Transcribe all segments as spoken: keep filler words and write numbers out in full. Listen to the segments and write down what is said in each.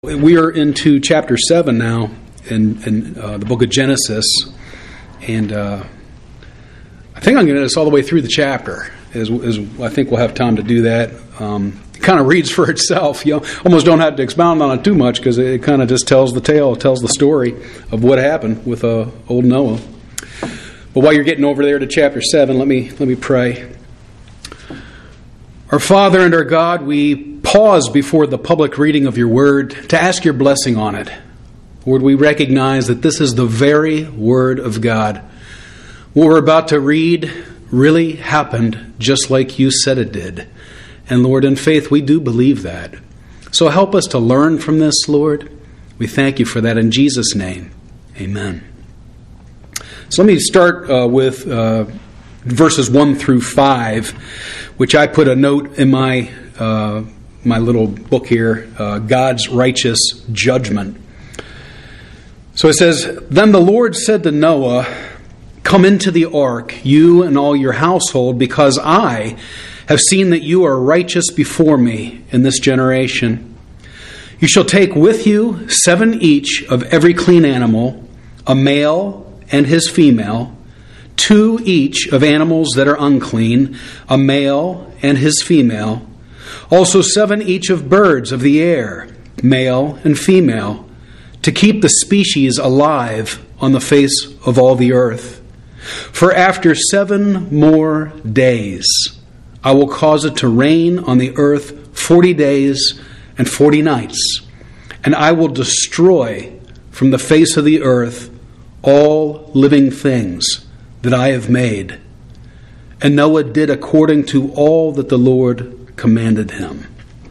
We are into chapter seven now in, in uh, the book of Genesis, and uh, I think I'm going to get us all the way through the chapter. As, as I think we'll have time to do that. Um, it kind of reads for itself. You know, almost don't have to expound on it too much because it kind of just tells the tale, it tells the story of what happened with uh, old Noah. But while you're getting over there to chapter seven, let me let me pray. Our Father and our God, we pause before the public reading of your word to ask your blessing on it. Lord, we recognize that this is the very word of God. What we're about to read really happened just like you said it did. And Lord, in faith, we do believe that. So help us to learn from this, Lord. We thank you for that in Jesus' name. Amen. So let me start uh, with uh, verses one through five, which I put a note in my uh, my little book here, uh, God's Righteous Judgment. So it says, Then the Lord said to Noah, Come into the ark, you and all your household, because I have seen that you are righteous before me in this generation. You shall take with you seven each of every clean animal, a male and his female, two each of animals that are unclean, a male and his female, also seven each of birds of the air, male and female, to keep the species alive on the face of all the earth. For after seven more days I will cause it to rain on the earth forty days and forty nights, and I will destroy from the face of the earth all living things that I have made. And Noah did according to all that the Lord commanded him.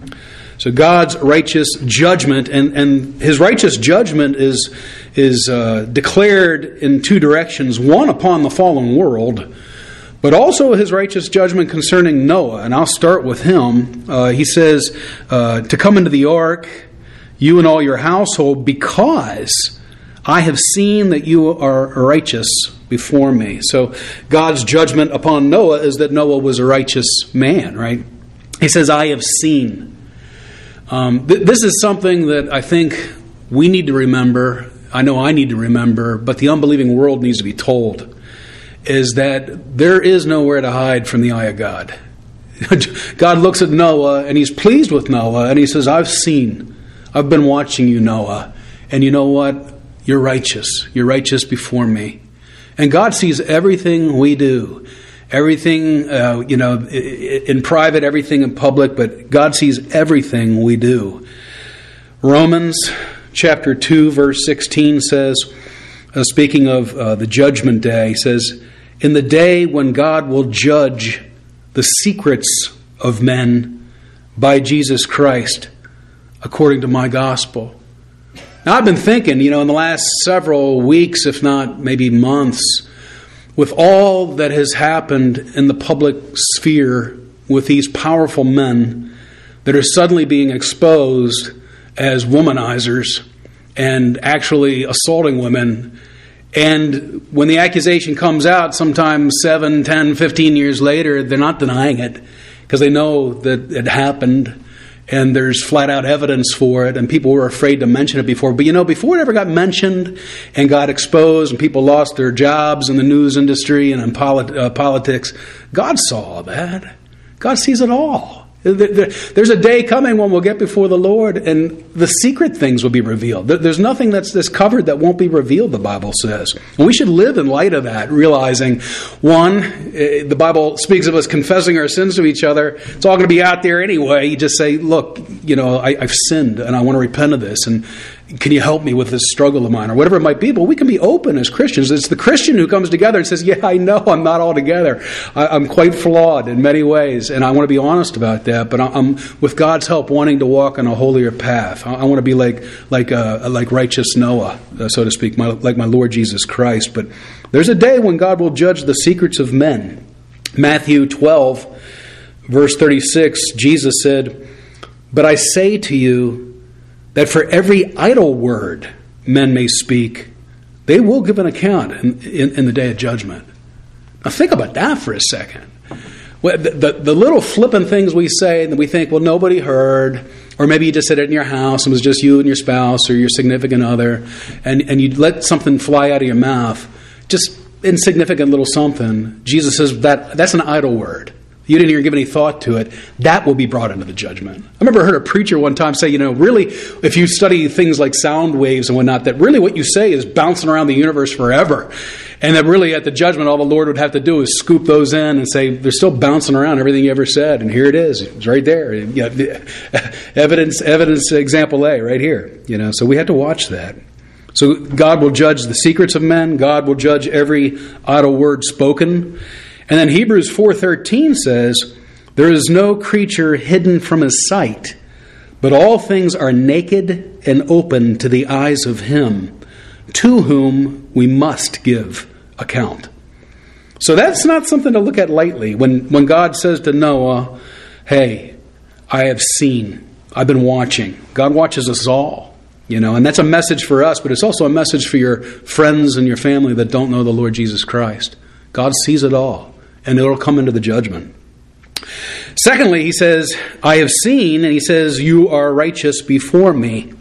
So God's righteous judgment, and, and his righteous judgment is, is uh, declared in two directions. One, upon the fallen world, but also his righteous judgment concerning Noah. And I'll start with him. Uh, he says, uh, to come into the ark, you and all your household, because I have seen that you are righteous before me. So God's judgment upon Noah is that Noah was a righteous man, right? He says, I have seen. Um, th- this is something that I think we need to remember. I know I need to remember, but the unbelieving world needs to be told, is that there is nowhere to hide from the eye of God. God looks at Noah, and he's pleased with Noah, and he says, I've seen. I've been watching you, Noah. And you know what? You're righteous. You're righteous before me. And God sees everything we do. Everything, uh, you know, in private, everything in public, but God sees everything we do. Romans chapter two, verse sixteen says, uh, speaking of uh, the judgment day, says, In the day when God will judge the secrets of men by Jesus Christ, according to my gospel. Now, I've been thinking, you know, in the last several weeks, if not maybe months, with all that has happened in the public sphere with these powerful men that are suddenly being exposed as womanizers and actually assaulting women. And when the accusation comes out, sometimes seven, ten, fifteen years later, they're not denying it because they know that it happened. And there's flat-out evidence for it, and people were afraid to mention it before. But you know, before it ever got mentioned and got exposed and people lost their jobs in the news industry and in polit- uh, politics, God saw all that. God sees it all. There's a day coming when we'll get before the Lord and the secret things will be revealed. There's nothing that's, that's covered that won't be revealed, the Bible says. And we should live in light of that, realizing, one, the Bible speaks of us confessing our sins to each other. It's all going to be out there anyway. You just say, look, you know, I, I've sinned and I want to repent of this. And can you help me with this struggle of mine, or whatever it might be? But we can be open as Christians. It's the Christian who comes together and says, yeah, I know I'm not all together. I, I'm quite flawed in many ways, and I want to be honest about that. But I'm, with God's help, wanting to walk on a holier path. I, I want to be like like uh, like righteous Noah, uh, so to speak, my, like my Lord Jesus Christ. But there's a day when God will judge the secrets of men. Matthew twelve, verse thirty-six, Jesus said, But I say to you, that for every idle word men may speak, they will give an account in, in, in the day of judgment. Now think about that for a second. The, the, the little flippant things we say that we think, well, nobody heard, or maybe you just said it in your house and it was just you and your spouse or your significant other, and, and you let something fly out of your mouth, just insignificant little something, Jesus says that that's an idle word. You didn't even give any thought to it. That will be brought into the judgment. I remember I heard a preacher one time say, you know, really, if you study things like sound waves and whatnot, that really what you say is bouncing around the universe forever. And that really at the judgment, all the Lord would have to do is scoop those in and say, they're still bouncing around everything you ever said. And here it is. It's right there. You know, evidence, evidence example A right here. You know, so we have to watch that. So God will judge the secrets of men. God will judge every idle word spoken. And then Hebrews four thirteen says, there is no creature hidden from his sight, but all things are naked and open to the eyes of him, to whom we must give account. So that's not something to look at lightly. When, when God says to Noah, hey, I have seen, I've been watching. God watches us all, you know, and that's a message for us, but it's also a message for your friends and your family that don't know the Lord Jesus Christ. God sees it all, and it'll come into the judgment. Secondly, he says, I have seen, and he says, you are righteous before me.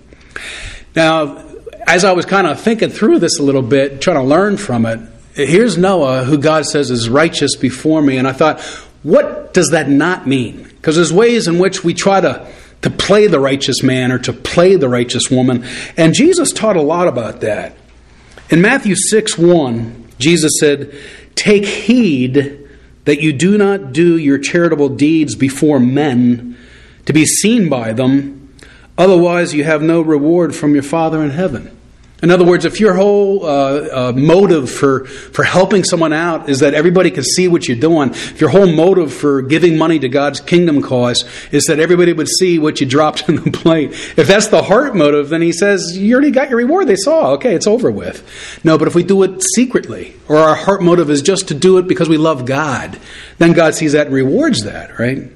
Now, as I was kind of thinking through this a little bit, trying to learn from it, here's Noah, who God says is righteous before me. And I thought, what does that not mean? Because there's ways in which we try to, to play the righteous man or to play the righteous woman. And Jesus taught a lot about that. In Matthew six one, Jesus said, take heed that you do not do your charitable deeds before men to be seen by them. Otherwise, you have no reward from your Father in heaven. In other words, if your whole uh, uh, motive for, for helping someone out is that everybody can see what you're doing, if your whole motive for giving money to God's kingdom cause is that everybody would see what you dropped in the plate, if that's the heart motive, then he says, you already got your reward. They saw. Okay, it's over with. No, but if we do it secretly, or our heart motive is just to do it because we love God, then God sees that and rewards that, right?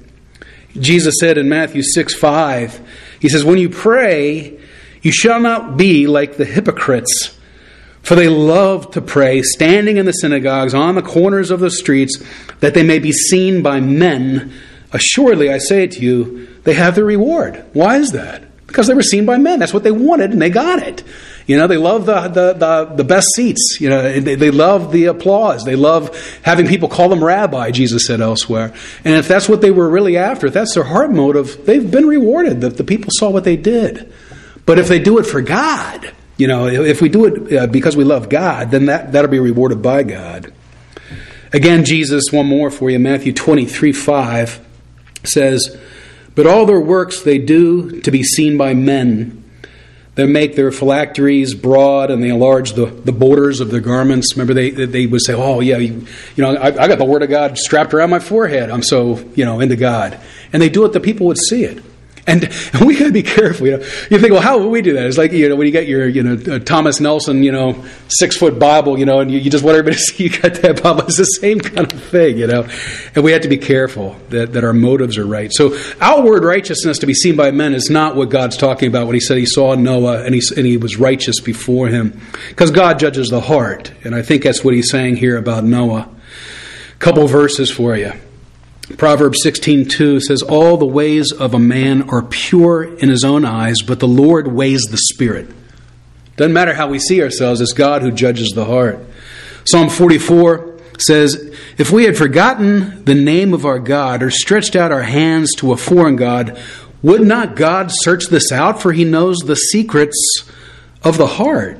Jesus said in Matthew six five, he says, when you pray, you shall not be like the hypocrites, for they love to pray, standing in the synagogues, on the corners of the streets, that they may be seen by men. Assuredly, I say to you, they have their reward. Why is that? Because they were seen by men. That's what they wanted, and they got it. You know, they love the the the, the best seats. You know, they, they love the applause. They love having people call them rabbi, Jesus said elsewhere. And if that's what they were really after, if that's their heart motive, they've been rewarded. The, the people saw what they did. But if they do it for God, you know, if we do it uh, because we love God, then that, that'll be rewarded by God. Again, Jesus, one more for you, Matthew twenty-three five says, but all their works they do to be seen by men. They make their phylacteries broad and they enlarge the, the borders of their garments. Remember, they they would say, oh, yeah, you, you know, I, I got the Word of God strapped around my forehead. I'm so, you know, into God. And they do it that people would see it. And, and we got to be careful. You know, you think, well, how would we do that? It's like, you know, when you get your, you know, uh, Thomas Nelson, you know, six foot Bible, you know, and you, you just want everybody to see you got that Bible. It's the same kind of thing, you know. And we have to be careful that, that our motives are right. So outward righteousness to be seen by men is not what God's talking about when he said he saw Noah and he, and he was righteous before him. Because God judges the heart. And I think that's what he's saying here about Noah. A couple verses for you. Proverbs sixteen two says, all the ways of a man are pure in his own eyes, but the Lord weighs the spirit. Doesn't matter how we see ourselves, it's God who judges the heart. Psalm forty-four says, if we had forgotten the name of our God or stretched out our hands to a foreign God, would not God search this out? For he knows the secrets of the heart.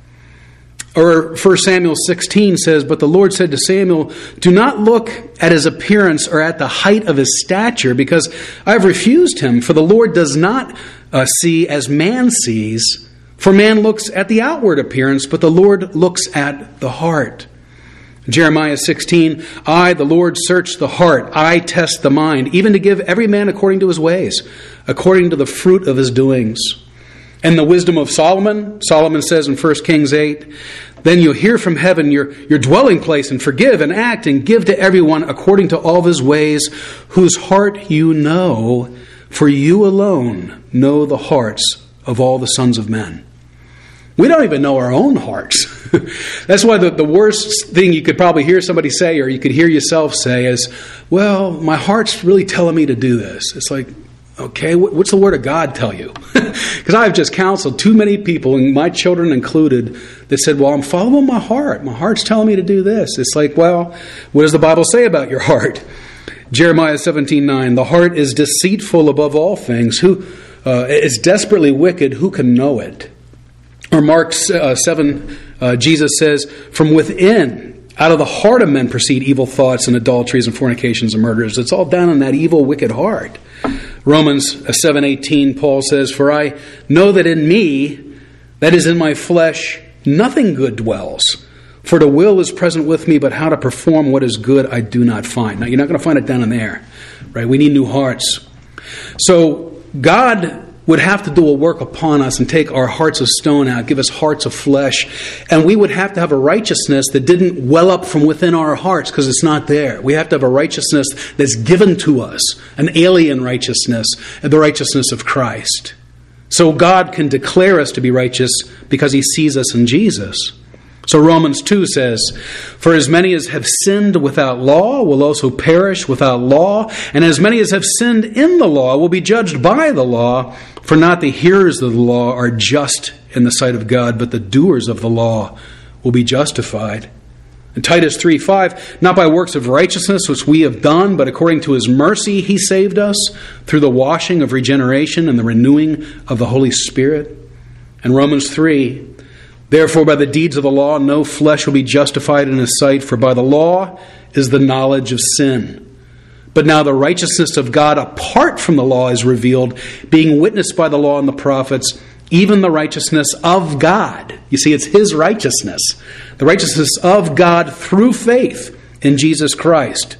Or First Samuel sixteen says, but the Lord said to Samuel, do not look at his appearance or at the height of his stature, because I have refused him. For the Lord does not uh, see as man sees. For man looks at the outward appearance, but the Lord looks at the heart. Jeremiah sixteen, I, the Lord, search the heart. I test the mind, even to give every man according to his ways, according to the fruit of his doings. And the wisdom of Solomon, Solomon says in First Kings eight, then you'll hear from heaven your, your dwelling place and forgive and act and give to everyone according to all of his ways, whose heart you know, for you alone know the hearts of all the sons of men. We don't even know our own hearts. That's why the, the worst thing you could probably hear somebody say, or you could hear yourself say, is, well, my heart's really telling me to do this. It's like, Okay, what's the Word of God tell you? Because I've just counseled too many people, and my children included, that said, well, I'm following my heart. My heart's telling me to do this. It's like, well, what does the Bible say about your heart? Jeremiah seventeen nine, the heart is deceitful above all things. Who uh, is desperately wicked? Who can know it? Or Mark uh, seven, uh, Jesus says, from within, out of the heart of men proceed evil thoughts and adulteries and fornications and murders. It's all down in that evil, wicked heart. Romans seven eighteen, Paul says, for I know that in me, that is in my flesh, nothing good dwells. For the will is present with me, but how to perform what is good I do not find. Now, you're not going to find it down in there, right? We need new hearts. So God would have to do a work upon us and take our hearts of stone out, give us hearts of flesh. And we would have to have a righteousness that didn't well up from within our hearts because it's not there. We have to have a righteousness that's given to us, an alien righteousness, and the righteousness of Christ. So God can declare us to be righteous because he sees us in Jesus. So Romans two says, for as many as have sinned without law will also perish without law, and as many as have sinned in the law will be judged by the law. For not the hearers of the law are just in the sight of God, but the doers of the law will be justified. In Titus three five, not by works of righteousness which we have done, but according to his mercy he saved us through the washing of regeneration and the renewing of the Holy Spirit. And Romans three, therefore by the deeds of the law no flesh will be justified in his sight, for by the law is the knowledge of sin. But now the righteousness of God apart from the law is revealed, being witnessed by the law and the prophets, even the righteousness of God. You see, it's his righteousness. The righteousness of God through faith in Jesus Christ.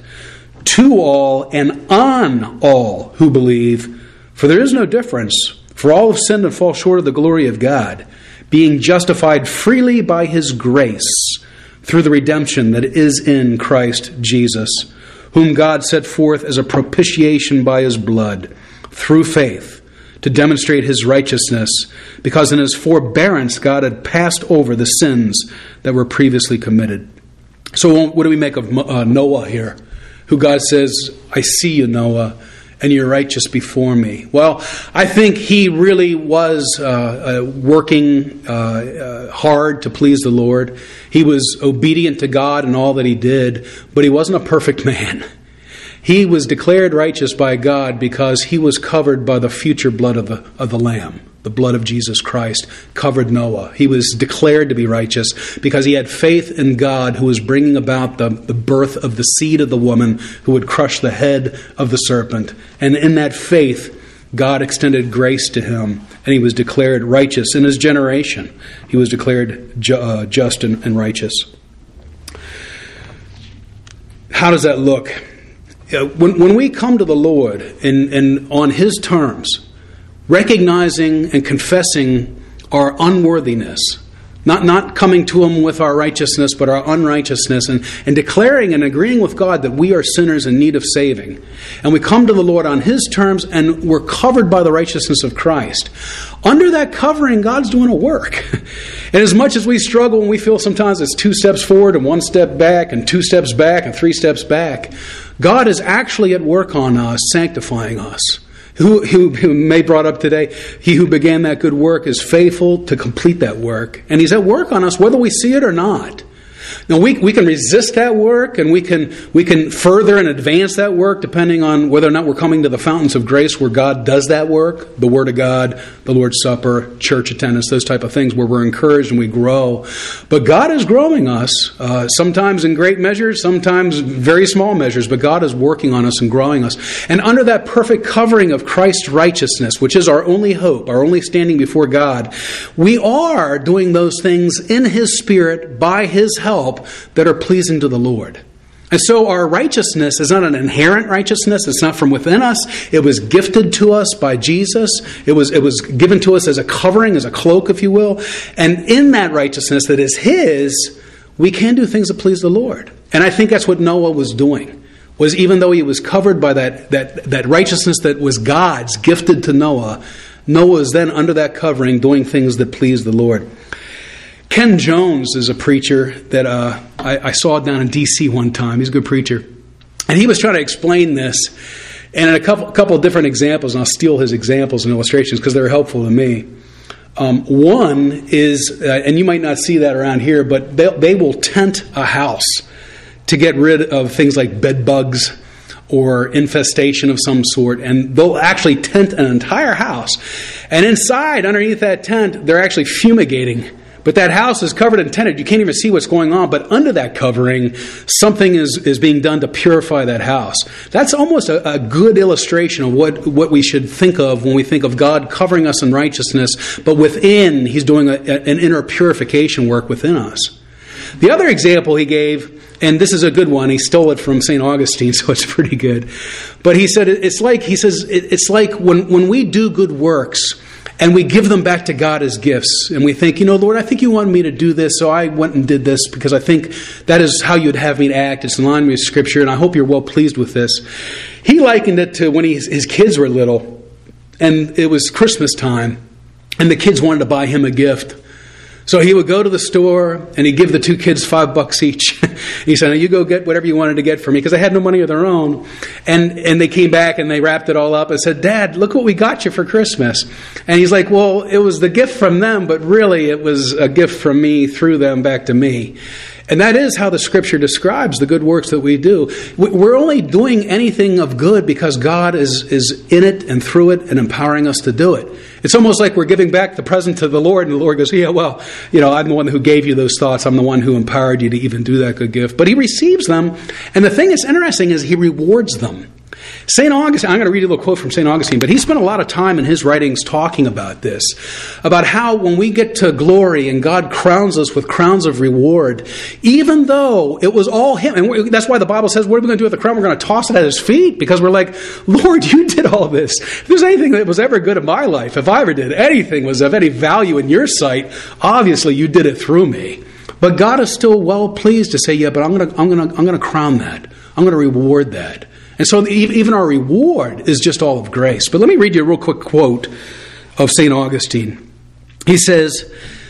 To all and on all who believe. For there is no difference. For all have sinned and fall short of the glory of God, being justified freely by his grace through the redemption that is in Christ Jesus, whom God set forth as a propitiation by his blood, through faith, to demonstrate his righteousness, because in his forbearance God had passed over the sins that were previously committed. So what do we make of uh, Noah here, who God says, I see you, Noah, and you're righteous before me? Well, I think he really was uh, uh, working uh, uh, hard to please the Lord. He was obedient to God in all that he did, but he wasn't a perfect man. He was declared righteous by God because he was covered by the future blood of the, of the Lamb. The blood of Jesus Christ covered Noah. He was declared to be righteous because he had faith in God, who was bringing about the, the birth of the seed of the woman who would crush the head of the serpent. And in that faith, God extended grace to him, and he was declared righteous in his generation. He was declared ju- uh, just and, and righteous. How does that look? Uh, when, when we come to the Lord and, and on his terms, recognizing and confessing our unworthiness, not, not coming to him with our righteousness, but our unrighteousness, and, and declaring and agreeing with God that we are sinners in need of saving. And we come to the Lord on his terms, and we're covered by the righteousness of Christ. Under that covering, God's doing a work. And as much as we struggle and we feel sometimes it's two steps forward and one step back and two steps back and three steps back, God is actually at work on us, sanctifying us. Who, who, who May brought up today, he who began that good work is faithful to complete that work. And he's at work on us whether we see it or not. Now, we we can resist that work, and we can we can further and advance that work depending on whether or not we're coming to the fountains of grace where God does that work, the Word of God, the Lord's Supper, church attendance, those type of things where we're encouraged and we grow. But God is growing us, uh, sometimes in great measures, sometimes very small measures, but God is working on us and growing us. And under that perfect covering of Christ's righteousness, which is our only hope, our only standing before God, we are doing those things in His Spirit, by His help, that are pleasing to the Lord. And so our righteousness is not an inherent righteousness. It's not from within us. It was gifted to us by Jesus. It was, it was given to us as a covering, as a cloak, if you will. And in that righteousness that is His, we can do things that please the Lord. And I think that's what Noah was doing. Was even though he was covered by that, that, that righteousness that was God's, gifted to Noah, Noah is then under that covering doing things that please the Lord. Ken Jones is a preacher that uh, I, I saw down in D C one time. He's a good preacher. And he was trying to explain this. And in a couple, couple of different examples, and I'll steal his examples and illustrations because they're helpful to me. Um, one is, uh, and you might not see that around here, but they, they will tent a house to get rid of things like bed bugs or infestation of some sort, and they'll actually tent an entire house. And inside, underneath that tent, they're actually fumigating. But that house is covered and tented. You can't even see what's going on. But under that covering, something is, is being done to purify that house. That's almost a, a good illustration of what, what we should think of when we think of God covering us in righteousness. But within, He's doing a, an inner purification work within us. The other example he gave, and this is a good one, he stole it from Saint Augustine, so it's pretty good. But he said, it's like, he says, it's like when, when we do good works, and we give them back to God as gifts. And we think, you know, Lord, I think you wanted me to do this, so I went and did this because I think that is how you'd have me to act. It's in line with Scripture, and I hope you're well pleased with this. He likened it to when he, his kids were little, and it was Christmas time, and the kids wanted to buy him a gift. So he would go to the store, and he'd give the two kids five bucks each. He said, now you go get whatever you wanted to get for me, because they had no money of their own. And and they came back, and they wrapped it all up and said, Dad, look what we got you for Christmas. And he's like, well, it was the gift from them, but really it was a gift from me through them back to me. And that is how the Scripture describes the good works that we do. We're only doing anything of good because God is, is in it and through it and empowering us to do it. It's almost like we're giving back the present to the Lord, and the Lord goes, yeah, well, you know, I'm the one who gave you those thoughts. I'm the one who empowered you to even do that good gift. But He receives them, and the thing that's interesting is He rewards them. Saint Augustine, I'm going to read a little quote from Saint Augustine, but he spent a lot of time in his writings talking about this, about how when we get to glory and God crowns us with crowns of reward, even though it was all Him, and that's why the Bible says, what are we going to do with the crown? We're going to toss it at His feet, because we're like, Lord, you did all this. If there's anything that was ever good in my life, if I ever did anything was of any value in your sight, obviously you did it through me. But God is still well pleased to say, yeah, but I'm going to, I'm going to, I'm going to crown that. I'm going to reward that. And so even our reward is just all of grace. But let me read you a real quick quote of Saint Augustine. He says,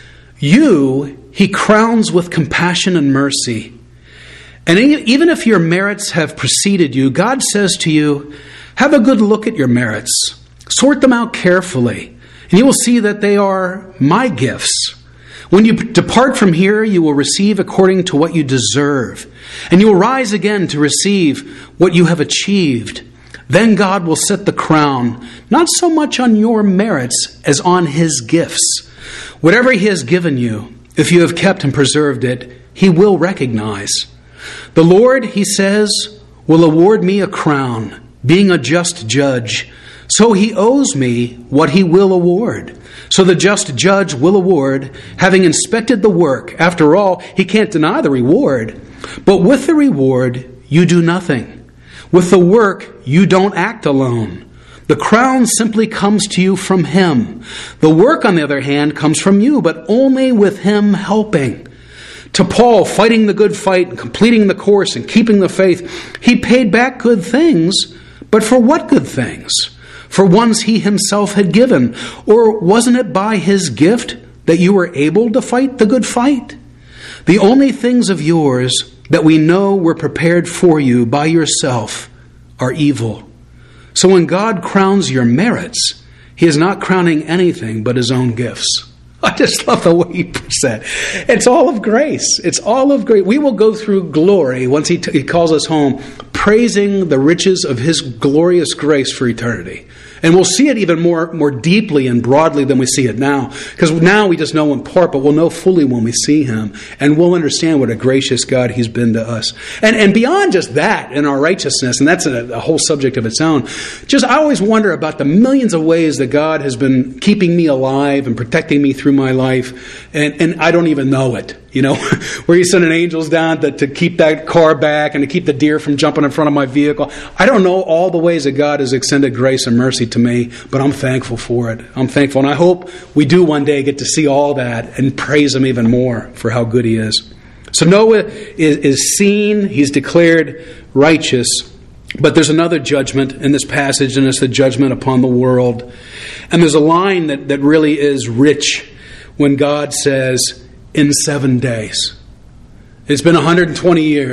you He crowns with compassion and mercy. And even if your merits have preceded you, God says to you, have a good look at your merits. Sort them out carefully, and you will see that they are my gifts. When you depart from here, you will receive according to what you deserve, and you will rise again to receive what you have achieved. Then God will set the crown, not so much on your merits as on His gifts. Whatever He has given you, if you have kept and preserved it, He will recognize. The Lord, He says, will award me a crown, being a just judge. So He owes me what He will award. So the just judge will award, having inspected the work. After all, He can't deny the reward. But with the reward, you do nothing. With the work, you don't act alone. The crown simply comes to you from Him. The work, on the other hand, comes from you, but only with Him helping. To Paul, fighting the good fight, and completing the course, and keeping the faith, he paid back good things. But for what good things? For ones he himself had given. Or wasn't it by his gift that you were able to fight the good fight? The only things of yours that we know were prepared for you by yourself are evil. So when God crowns your merits, He is not crowning anything but His own gifts. I just love the way He puts that. It's all of grace. It's all of grace. We will go through glory once He, t- he calls us home, praising the riches of His glorious grace for eternity. And we'll see it even more, more deeply and broadly than we see it now. Because now we just know in part, but we'll know fully when we see Him. And we'll understand what a gracious God He's been to us. And and beyond just that, in our righteousness, and that's a, a whole subject of its own, just I always wonder about the millions of ways that God has been keeping me alive and protecting me through my life. And, and I don't even know it. You know, where He's sending angels down to, to keep that car back and to keep the deer from jumping in front of my vehicle. I don't know all the ways that God has extended grace and mercy to me, but I'm thankful for it. I'm thankful. And I hope we do one day get to see all that and praise Him even more for how good He is. So Noah is, is seen. He's declared righteous. But there's another judgment in this passage, and it's the judgment upon the world. And there's a line that, that really is rich when God says, in seven days. It's been one hundred twenty years.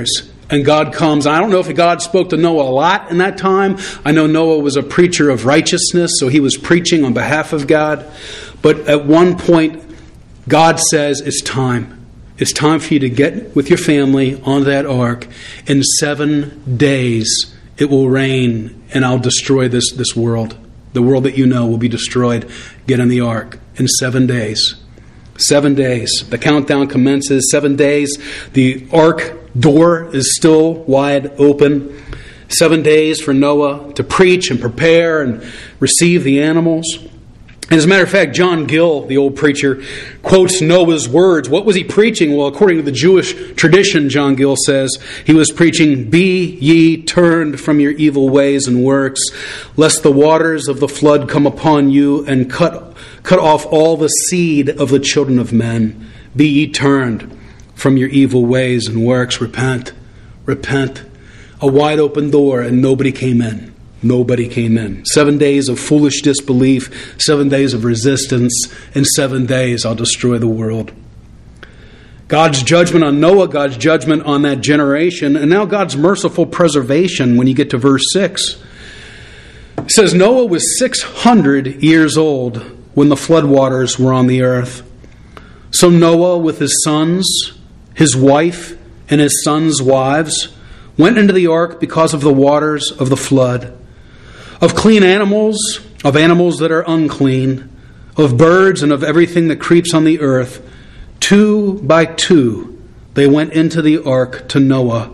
And God comes. I don't know if God spoke to Noah a lot in that time. I know Noah was a preacher of righteousness, so he was preaching on behalf of God. But at one point, God says, it's time. It's time for you to get with your family on that ark. In seven days, it will rain, and I'll destroy this, this world. The world that you know will be destroyed. Get in the ark in seven days. Seven days. The countdown commences. Seven days. The ark door is still wide open. Seven days for Noah to preach and prepare and receive the animals. And as a matter of fact, John Gill, the old preacher, quotes Noah's words. What was he preaching? Well, according to the Jewish tradition, John Gill says, he was preaching, "Be ye turned from your evil ways and works, lest the waters of the flood come upon you and cut, cut off all the seed of the children of men. Be ye turned from your evil ways and works." Repent. Repent. A wide open door, and nobody came in. Nobody came in. Seven days of foolish disbelief, seven days of resistance. In seven days, I'll destroy the world. God's judgment on Noah, God's judgment on that generation, and now God's merciful preservation when you get to verse six. It says, Noah was six hundred years old when the floodwaters were on the earth. So Noah with his sons, his wife, and his sons' wives went into the ark because of the waters of the flood. Of clean animals, of animals that are unclean, of birds and of everything that creeps on the earth, two by two they went into the ark to Noah,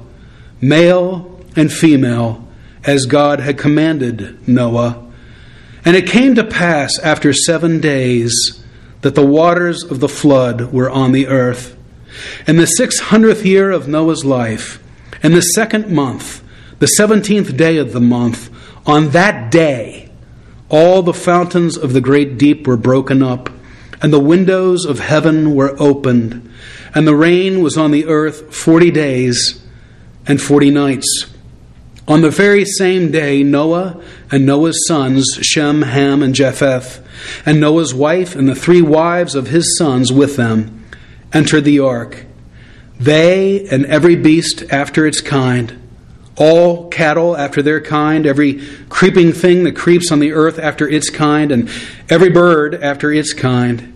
male and female, as God had commanded Noah. And it came to pass after seven days that the waters of the flood were on the earth. In the six hundredth year of Noah's life, in the second month, the seventeenth day of the month, on that day, all the fountains of the great deep were broken up, and the windows of heaven were opened, and the rain was on the earth forty days and forty nights. On the very same day, Noah and Noah's sons, Shem, Ham, and Japheth, and Noah's wife and the three wives of his sons with them, entered the ark. They and every beast after its kind, all cattle after their kind, every creeping thing that creeps on the earth after its kind, and every bird after its kind,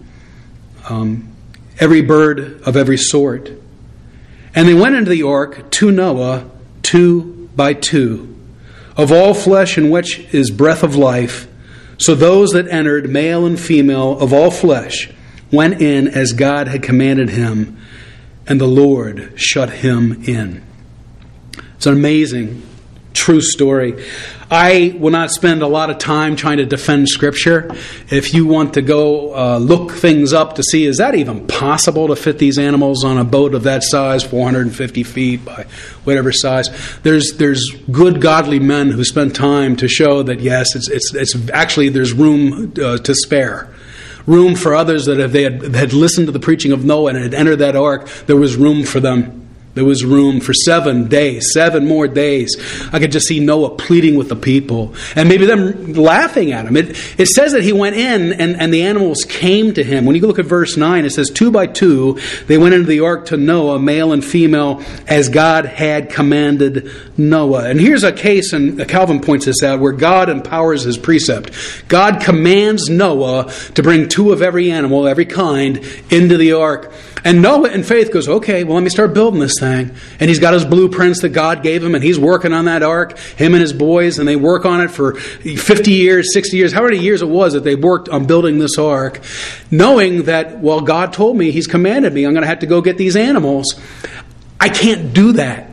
um, every bird of every sort. And they went into the ark to Noah, two by two, of all flesh in which is breath of life. So those that entered, male and female, of all flesh, went in as God had commanded him, and the Lord shut him in. It's an amazing, true story. I will not spend a lot of time trying to defend Scripture. If you want to go uh, look things up to see, is that even possible to fit these animals on a boat of that size, four hundred fifty feet by whatever size? There's there's good, godly men who spend time to show that, yes, it's it's, it's actually there's room uh, to spare. Room for others that if they had, had listened to the preaching of Noah and had entered that ark, there was room for them. There was room for seven days, seven more days. I could just see Noah pleading with the people and maybe them laughing at him. It, it says that he went in and, and the animals came to him. When you look at verse nine, it says, two by two, they went into the ark to Noah, male and female, as God had commanded Noah. And here's a case, and Calvin points this out, where God empowers his precept. God commands Noah to bring two of every animal, every kind, into the ark. And Noah in faith goes, okay, well, let me start building this thing. And he's got his blueprints that God gave him, and he's working on that ark, him and his boys, and they work on it for fifty years, sixty years, how many years it was that they worked on building this ark, knowing that, well, God told me, he's commanded me, I'm going to have to go get these animals. I can't do that.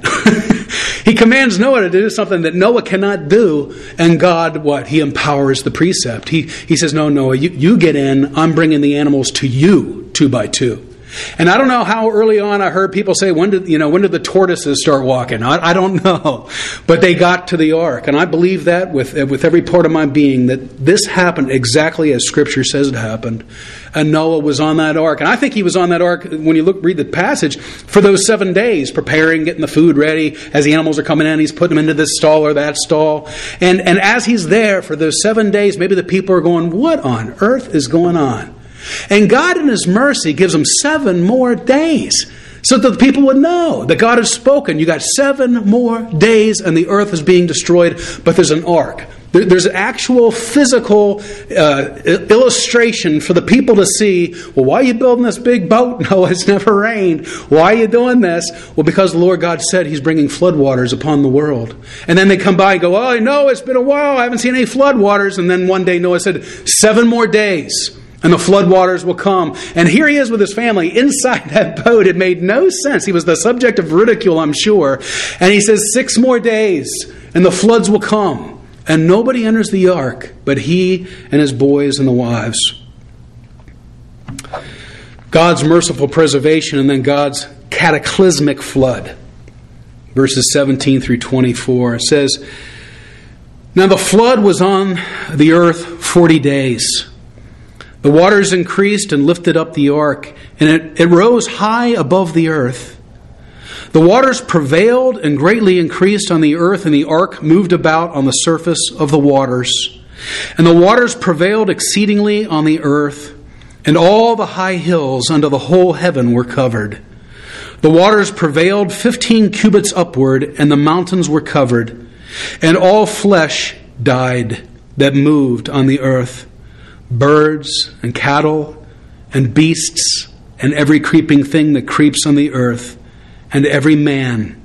He commands Noah to do something that Noah cannot do. And God, what? He empowers the precept. He, he says, no, Noah, you, you get in. I'm bringing the animals to you, two by two. And I don't know how early on I heard people say, when did you know when did the tortoises start walking? I, I don't know. But they got to the ark. And I believe that with, with every part of my being, that this happened exactly as Scripture says it happened. And Noah was on that ark. And I think he was on that ark, when you look read the passage, for those seven days, preparing, getting the food ready. As the animals are coming in, he's putting them into this stall or that stall. And, and as he's there for those seven days, maybe the people are going, what on earth is going on? And God in His mercy gives them seven more days. So that the people would know that God has spoken. You got seven more days and the earth is being destroyed, but there's an ark. There, there's actual physical uh, illustration for the people to see. Well, why are you building this big boat? No, it's never rained. Why are you doing this? Well, because the Lord God said He's bringing floodwaters upon the world. And then they come by and go, oh, no, it's been a while. I haven't seen any floodwaters. And then one day Noah said, seven more days. And the floodwaters will come. And here he is with his family inside that boat. It made no sense. He was the subject of ridicule, I'm sure. And he says, six more days and the floods will come. And nobody enters the ark but he and his boys and the wives. God's merciful preservation and then God's cataclysmic flood. Verses seventeen through twenty-four. It says, now the flood was on the earth forty days. The waters increased and lifted up the ark, and it, it rose high above the earth. The waters prevailed and greatly increased on the earth, and the ark moved about on the surface of the waters. And the waters prevailed exceedingly on the earth, and all the high hills under the whole heaven were covered. The waters prevailed fifteen cubits upward, and the mountains were covered, and all flesh died that moved on the earth. Birds and cattle and beasts and every creeping thing that creeps on the earth and every man,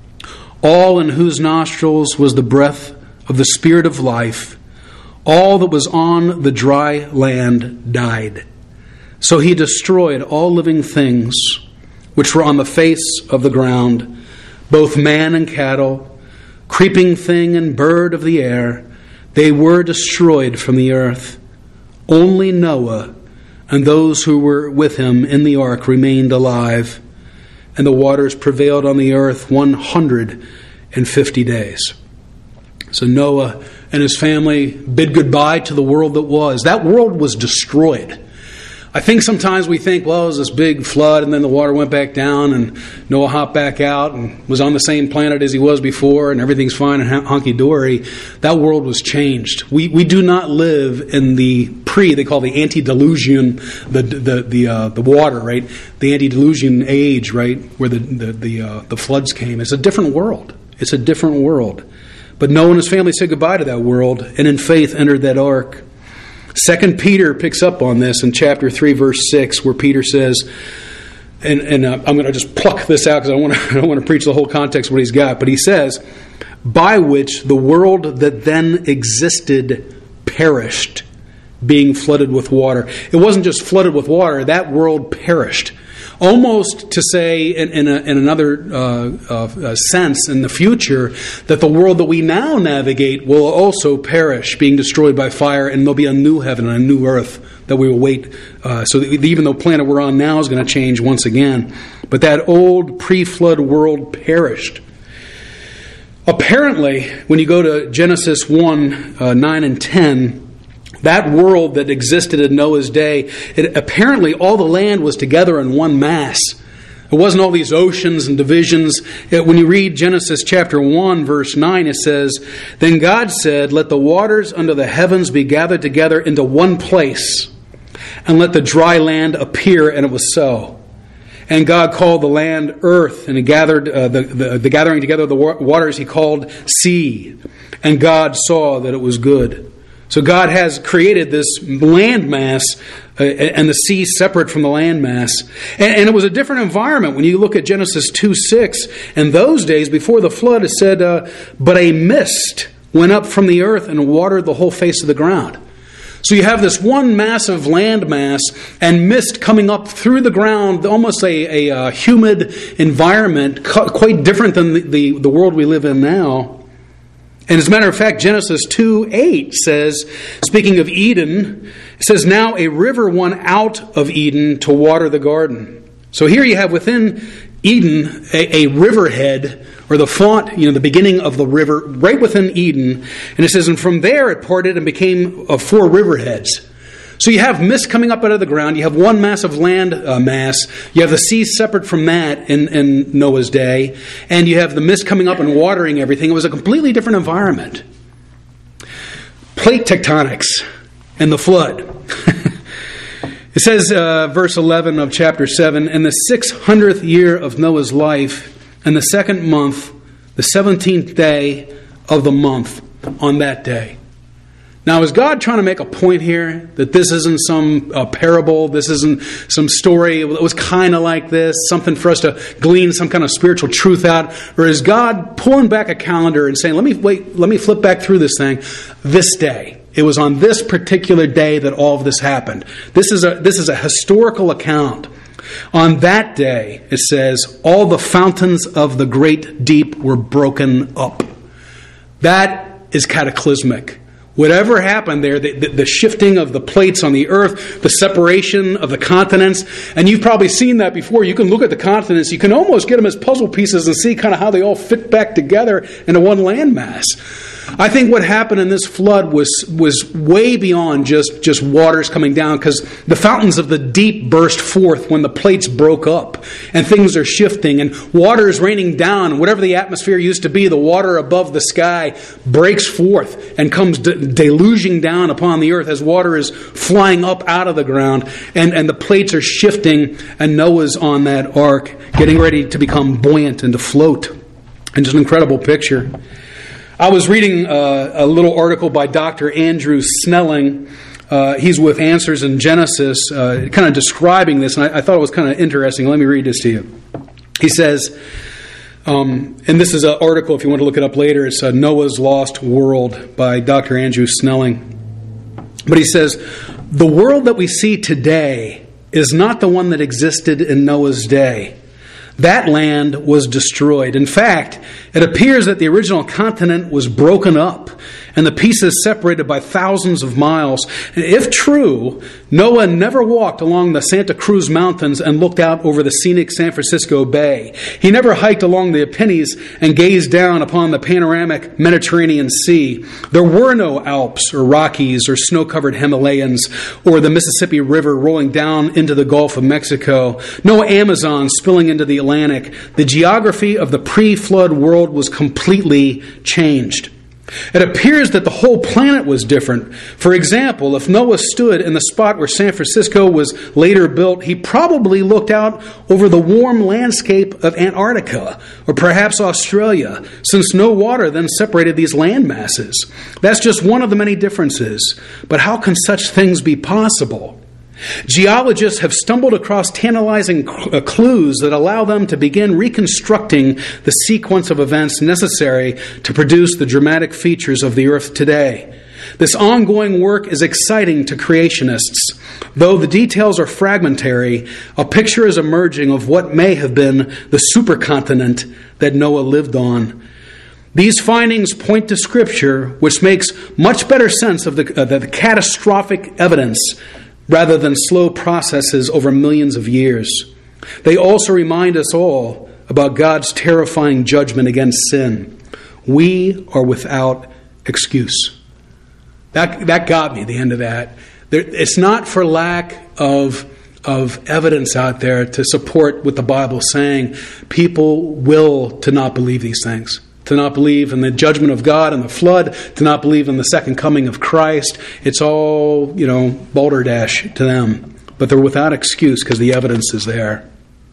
all in whose nostrils was the breath of the Spirit of life, all that was on the dry land died. So he destroyed all living things which were on the face of the ground, both man and cattle, creeping thing and bird of the air. They were destroyed from the earth. Only Noah and those who were with him in the ark remained alive, and the waters prevailed on the earth one hundred fifty days. So Noah and his family bid goodbye to the world that was. That world was destroyed. I think sometimes we think, well, it was this big flood and then the water went back down and Noah hopped back out and was on the same planet as he was before and everything's fine and hunky-dory. That world was changed. We we do not live in the pre, they call the antediluvian, the the the uh, the water, right? The antediluvian age, right, where the the the, uh, the floods came. It's a different world. It's a different world. But Noah and his family said goodbye to that world and in faith entered that ark. Second Peter picks up on this in chapter three, verse six, where Peter says, and, and uh, I'm going to just pluck this out because I, want to, I don't want to preach the whole context of what he's got, but he says, by which the world that then existed perished, being flooded with water. It wasn't just flooded with water, that world perished. Almost to say, in, in, a, in another uh, uh, sense, in the future, that the world that we now navigate will also perish, being destroyed by fire, and there'll be a new heaven and a new earth that we will wait. Uh, so that even the planet we're on now is going to change once again. But that old pre-flood world perished. Apparently, when you go to Genesis one, uh, nine and ten, that world that existed in Noah's day, it, apparently all the land was together in one mass. It wasn't all these oceans and divisions. It, when you read Genesis chapter one, verse nine, it says, then God said, let the waters under the heavens be gathered together into one place, and let the dry land appear, and it was so. And God called the land earth, and he gathered uh, the, the, the gathering together of the waters he called sea. And God saw that it was good. So God has created this landmass uh, and the sea separate from the landmass. And, and it was a different environment. When you look at Genesis two six, in those days before the flood, it said, uh, but a mist went up from the earth and watered the whole face of the ground. So you have this one massive landmass and mist coming up through the ground, almost a, a, a humid environment, quite different than the, the, the world we live in now. And as a matter of fact, Genesis two eight says, speaking of Eden, it says, now a river went out of Eden to water the garden. So here you have within Eden a, a riverhead, or the font, you know, the beginning of the river, right within Eden. And it says, and from there it parted and became uh, four riverheads. So you have mist coming up out of the ground. You have one massive land uh, mass. You have the sea separate from that in, in Noah's day. And you have the mist coming up and watering everything. It was a completely different environment. Plate tectonics and the flood. It says, uh, verse eleven of chapter seven, in the six hundredth year of Noah's life, in the second month, the seventeenth day of the month, on that day. Now, is God trying to make a point here that this isn't some uh, parable, this isn't some story, it was kind of like this, something for us to glean some kind of spiritual truth out? Or is God pulling back a calendar and saying, let me wait, let me flip back through this thing, this day? It was on this particular day that all of this happened. This is a, this is a historical account. On that day, it says, all the fountains of the great deep were broken up. That is cataclysmic. Whatever happened there, the, the, the shifting of the plates on the earth, the separation of the continents, and you've probably seen that before. You can look at the continents, you can almost get them as puzzle pieces and see kind of how they all fit back together into one landmass. I think what happened in this flood was was way beyond just, just waters coming down, because the fountains of the deep burst forth when the plates broke up and things are shifting and water is raining down, and whatever the atmosphere used to be, the water above the sky breaks forth and comes de- deluging down upon the earth as water is flying up out of the ground, and, and the plates are shifting, and Noah's on that ark getting ready to become buoyant and to float. And just an incredible picture. I was reading uh, a little article by Doctor Andrew Snelling. Uh, he's with Answers in Genesis, uh, kind of describing this, and I, I thought it was kind of interesting. Let me read this to you. He says, um, and this is an article, if you want to look it up later, it's uh, Noah's Lost World by Doctor Andrew Snelling. But he says, the world that we see today is not the one that existed in Noah's day. That land was destroyed. In fact, it appears that the original continent was broken up and the pieces separated by thousands of miles. If true, Noah never walked along the Santa Cruz Mountains and looked out over the scenic San Francisco Bay. He never hiked along the Apennines and gazed down upon the panoramic Mediterranean Sea. There were no Alps or Rockies or snow-covered Himalayas or the Mississippi River rolling down into the Gulf of Mexico. No Amazon spilling into the Atlantic. The geography of the pre-flood world was completely changed. It appears that the whole planet was different. For example, if Noah stood in the spot where San Francisco was later built, he probably looked out over the warm landscape of Antarctica or perhaps Australia, since no water then separated these land masses. That's just one of the many differences. But how can such things be possible? Geologists have stumbled across tantalizing clues that allow them to begin reconstructing the sequence of events necessary to produce the dramatic features of the earth today. This ongoing work is exciting to creationists. Though the details are fragmentary, a picture is emerging of what may have been the supercontinent that Noah lived on. These findings point to Scripture, which makes much better sense of the, uh, the catastrophic evidence rather than slow processes over millions of years. They also remind us all about God's terrifying judgment against sin. We are without excuse. That that got me, the end of that. There, it's not for lack of, of evidence out there to support what the Bible's saying. People will to not believe these things. To not believe in the judgment of God and the flood, to not believe in the second coming of Christ. It's all, you know, balderdash to them. But they're without excuse because the evidence is there.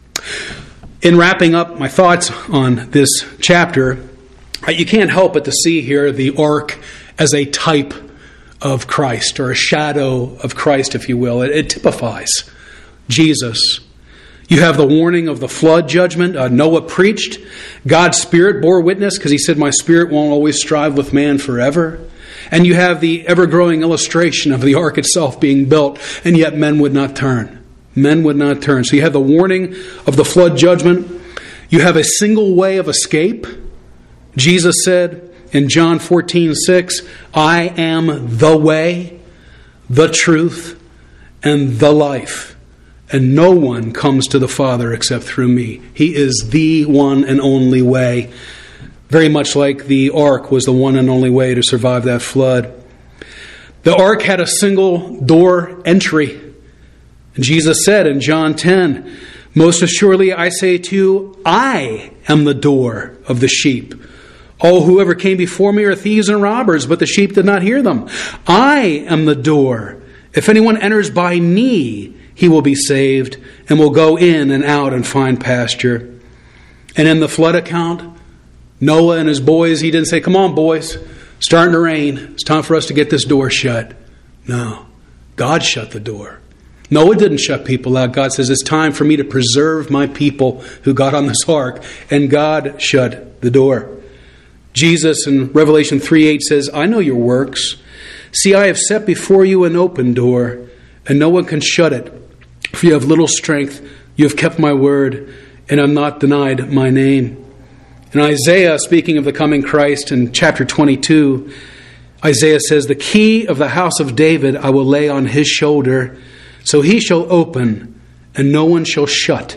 In wrapping up my thoughts on this chapter, you can't help but to see here the ark as a type of Christ, or a shadow of Christ, if you will. It, it typifies Jesus. You have the warning of the flood judgment. Uh, Noah preached. God's Spirit bore witness because he said, my Spirit won't always strive with man forever. And you have the ever-growing illustration of the ark itself being built, and yet men would not turn. Men would not turn. So you have the warning of the flood judgment. You have a single way of escape. Jesus said in John fourteen six, I am the way, the truth, and the life. And no one comes to the Father except through me. He is the one and only way. Very much like the ark was the one and only way to survive that flood. The ark had a single door entry. And Jesus said in John ten, most assuredly I say to you, I am the door of the sheep. All whoever came before me are thieves and robbers, but the sheep did not hear them. I am the door. If anyone enters by me, he will be saved and will go in and out and find pasture. And in the flood account, Noah and his boys, he didn't say, come on, boys, it's starting to rain. It's time for us to get this door shut. No, God shut the door. Noah didn't shut people out. God says, it's time for me to preserve my people who got on this ark. And God shut the door. Jesus in Revelation three eight says, I know your works. See, I have set before you an open door, and no one can shut it. For you have little strength, you have kept my word, and have not denied my name. In Isaiah, speaking of the coming Christ, in chapter twenty-two, Isaiah says, the key of the house of David I will lay on his shoulder, so he shall open, and no one shall shut,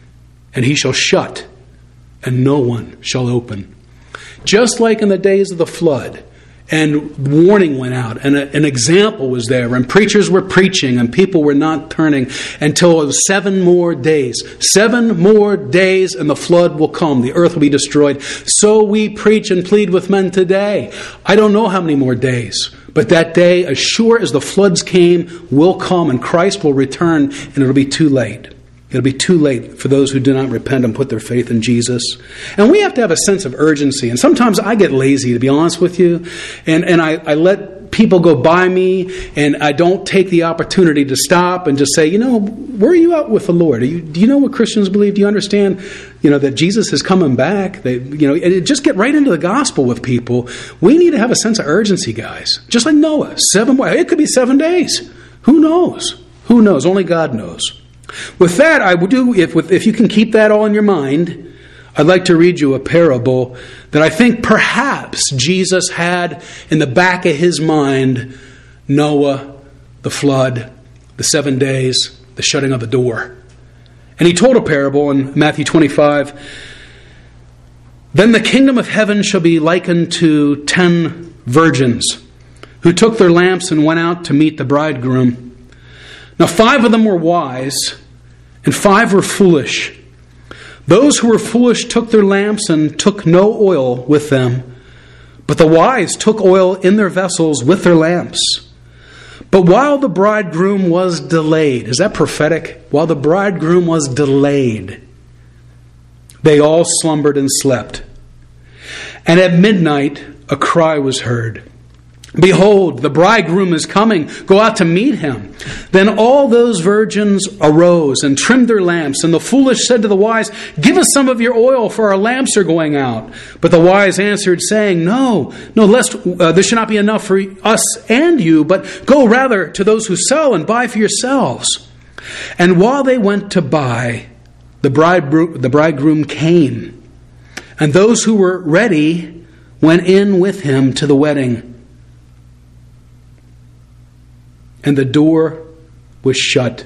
and he shall shut, and no one shall open. Just like in the days of the flood, and warning went out, and a, an example was there, and preachers were preaching, and people were not turning until it was seven more days. Seven more days, and the flood will come. The earth will be destroyed. So we preach and plead with men today. I don't know how many more days, but that day, as sure as the floods came, will come, and Christ will return, and it'll be too late. It'll be too late for those who do not repent and put their faith in Jesus. And we have to have a sense of urgency. And sometimes I get lazy, to be honest with you. And, and I, I let people go by me, and I don't take the opportunity to stop and just say, you know, where are you at with the Lord? Are you, do you know what Christians believe? Do you understand, you know, that Jesus is coming back? They, you know, and just get right into the gospel with people. We need to have a sense of urgency, guys. Just like Noah. Seven, it could be seven days. Who knows? Who knows? Only God knows. With that, I would do, if, if you can keep that all in your mind, I'd like to read you a parable that I think perhaps Jesus had in the back of his mind: Noah, the flood, the seven days, the shutting of the door. And he told a parable in Matthew twenty-five. Then the kingdom of heaven shall be likened to ten virgins who took their lamps and went out to meet the bridegroom. Now five of them were wise, and five were foolish. Those who were foolish took their lamps and took no oil with them. But the wise took oil in their vessels with their lamps. But while the bridegroom was delayed, is that prophetic? While the bridegroom was delayed, they all slumbered and slept. And at midnight a cry was heard, behold, the bridegroom is coming. Go out to meet him. Then all those virgins arose and trimmed their lamps. And the foolish said to the wise, give us some of your oil, for our lamps are going out. But the wise answered, saying, No, no, lest uh, there should not be enough for us and you, but go rather to those who sell and buy for yourselves. And while they went to buy, the bridegroom, the bridegroom came. And those who were ready went in with him to the wedding. And the door was shut.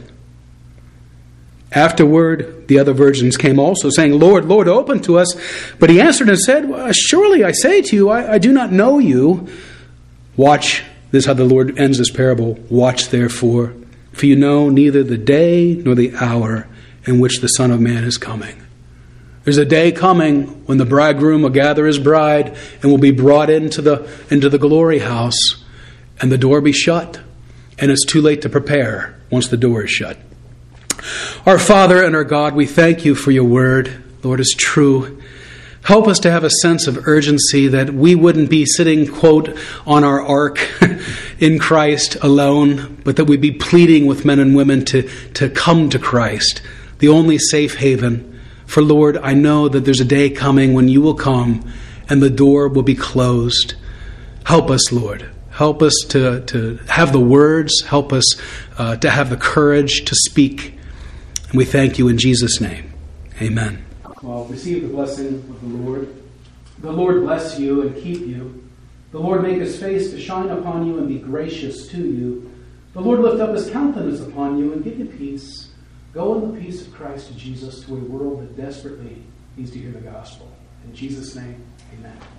Afterward, the other virgins came also, saying, Lord, Lord, open to us. But he answered and said, well, surely I say to you, I, I do not know you. Watch, this is how the Lord ends this parable. Watch therefore, for you know neither the day nor the hour in which the Son of Man is coming. There's a day coming when the bridegroom will gather his bride and will be brought into the, into the glory house, and the door be shut. And it's too late to prepare once the door is shut. Our Father and our God, we thank you for your word. Lord, it's true. Help us to have a sense of urgency that we wouldn't be sitting, quote, on our ark in Christ alone, but that we'd be pleading with men and women to, to come to Christ, the only safe haven. For Lord, I know that there's a day coming when you will come and the door will be closed. Help us, Lord. Help us to, to have the words. Help us uh, to have the courage to speak. And we thank you in Jesus' name. Amen. Well, receive the blessing of the Lord. The Lord bless you and keep you. The Lord make his face to shine upon you and be gracious to you. The Lord lift up his countenance upon you and give you peace. Go in the peace of Christ Jesus to a world that desperately needs to hear the gospel. In Jesus' name, amen.